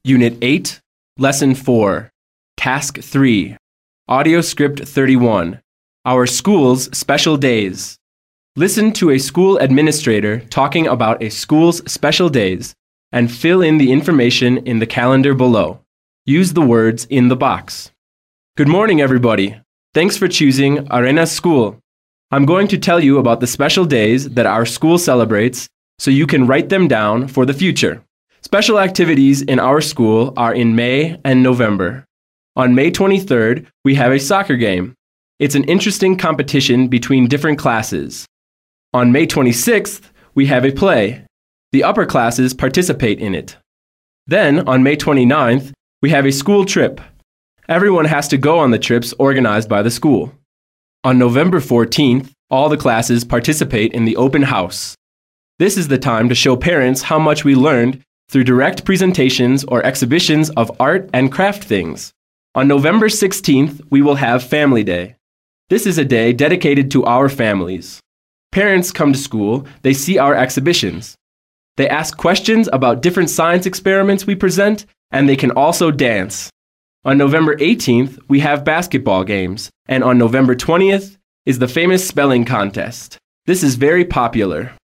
Unit 8, Lesson 4, Task 3, Audio Script 31, Our School's Special Days. Listen to a school administrator talking about a school's special days and fill in the information in the calendar below. Use the words in the box. Good morning, everybody. Thanks for choosing Arenas School. I'm going to tell you about the special days that our school celebrates so you can write them down for the future. Special activities in our school are in May and November. On May 23rd, we have a soccer game. It's an interesting competition between different classes. On May 26th, we have a play. The upper classes participate in it. Then, on May 29th, we have a school trip. Everyone has to go on the trips organized by the school. On November 14th, all the classes participate in the open house. This is the time to show parents how much we learned through direct presentations or exhibitions of art and craft things. On November 16th, we will have Family Day. This is a day dedicated to our families. Parents come to school, they see our exhibitions. They ask questions about different science experiments we present, and they can also dance. On November 18th, we have basketball games, and on November 20th is the famous spelling contest. This is very popular.